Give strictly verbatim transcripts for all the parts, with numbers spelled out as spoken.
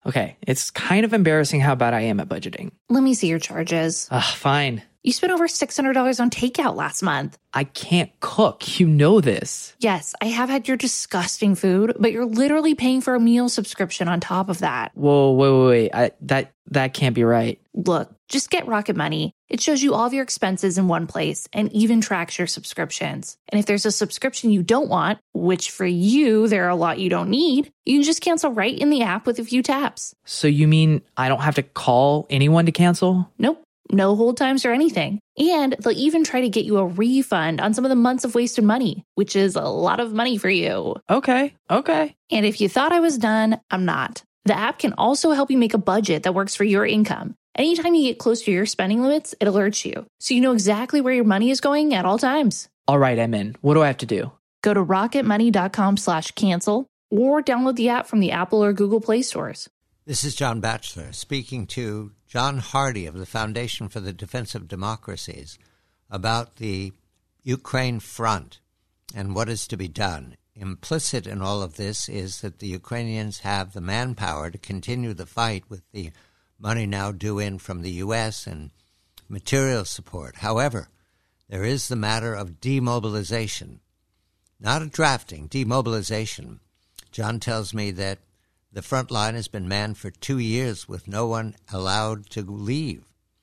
Okay, it's kind of embarrassing how bad I am at budgeting. Let me see your charges. Ugh, fine. You spent over six hundred dollars on takeout last month. I can't cook. You know this. Yes, I have had your disgusting food, but you're literally paying for a meal subscription on top of that. Whoa, wait, wait, wait. I, that, that can't be right. Look, just get Rocket Money. It shows you all of your expenses in one place and even tracks your subscriptions. And if there's a subscription you don't want, which for you, there are a lot you don't need, you can just cancel right in the app with a few taps. So you mean I don't have to call anyone to cancel? Nope. No hold times or anything. And they'll even try to get you a refund on some of the months of wasted money, which is a lot of money for you. Okay, okay. And if you thought I was done, I'm not. The app can also help you make a budget that works for your income. Anytime you get close to your spending limits, it alerts you, so you know exactly where your money is going at all times. All right, I'm in. What do I have to do? Go to rocketmoney.com slash cancel or download the app from the Apple or Google Play stores. This is John Batchelor speaking to John Hardy of the Foundation for the Defense of Democracies about the Ukraine front and what is to be done. Implicit in all of this is that the Ukrainians have the manpower to continue the fight with the money now due in from the U S and material support. However, there is the matter of demobilization, not a drafting, demobilization. John tells me that the front line has been manned for two years with no one allowed to leave,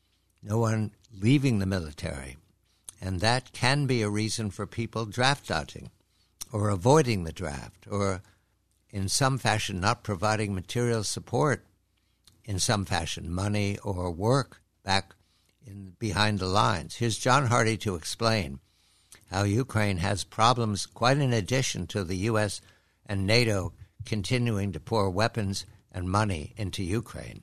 no one leaving the military. And that can be a reason for people draft dodging or avoiding the draft or in some fashion not providing material support in some fashion, money or work back in behind the lines. Here's John Hardy to explain how Ukraine has problems quite in addition to the U S and NATO continuing to pour weapons and money into Ukraine.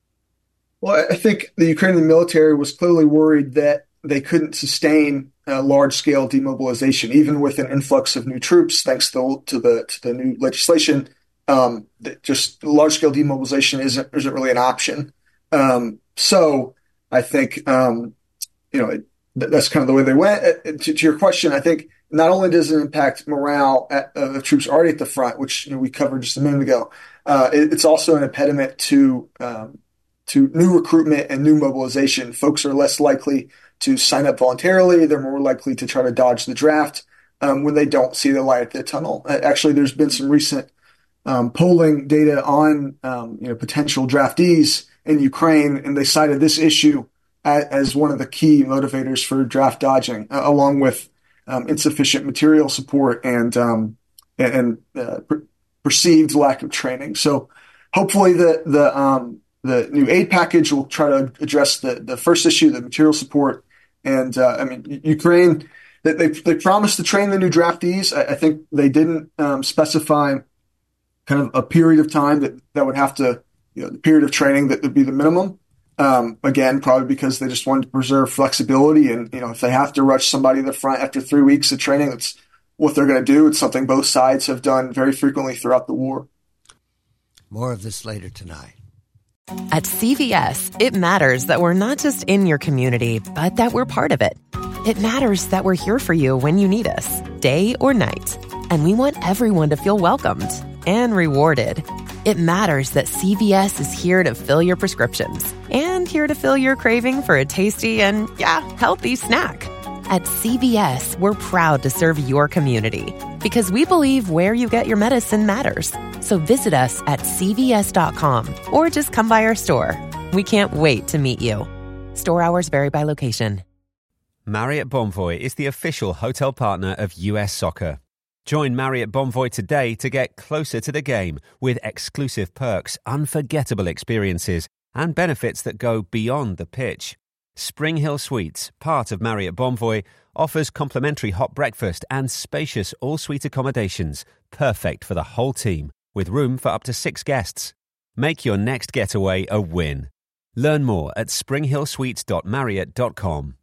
Well, I think the Ukrainian military was clearly worried that they couldn't sustain uh, large-scale demobilization, even with an influx of new troops, thanks to, to the to the new legislation. Um, that just large-scale demobilization isn't isn't really an option. Um, so I think um, you know it, that's kind of the way they went. Uh, to, to your question, I think not only does it impact morale at, uh, of troops already at the front, which you know, we covered just a minute ago, uh, it, it's also an impediment to um, to new recruitment and new mobilization. Folks are less likely to sign up voluntarily. They're more likely to try to dodge the draft um, when they don't see the light at the tunnel. Uh, actually, there's been some recent um, polling data on um, you know potential draftees in Ukraine, and they cited this issue as, as one of the key motivators for draft dodging, uh, along with Um, insufficient material support and um, and, and uh, per- perceived lack of training. So hopefully the the um, the new aid package will try to address the, the first issue, the material support. And uh, I mean, Ukraine, they, they they promised to train the new draftees. I, I think they didn't um, specify kind of a period of time that, that would have to, you know, the period of training that would be the minimum. Um, again, probably because they just wanted to preserve flexibility. And, you know, if they have to rush somebody to the front after three weeks of training, that's what they're going to do. It's something both sides have done very frequently throughout the war. More of this later tonight. At C V S, it matters that we're not just in your community, but that we're part of it. It matters that we're here for you when you need us, day or night. And we want everyone to feel welcomed and rewarded. It matters that C V S is here to fill your prescriptions and here to fill your craving for a tasty and, yeah, healthy snack. At C V S, we're proud to serve your community because we believe where you get your medicine matters. So visit us at C V S dot com or just come by our store. We can't wait to meet you. Store hours vary by location. Marriott Bonvoy is the official hotel partner of U S Soccer. Join Marriott Bonvoy today to get closer to the game with exclusive perks, unforgettable experiences, and benefits that go beyond the pitch. Spring Hill Suites, part of Marriott Bonvoy, offers complimentary hot breakfast and spacious all-suite accommodations, perfect for the whole team, with room for up to six guests. Make your next getaway a win. Learn more at spring hill suites dot marriott dot com.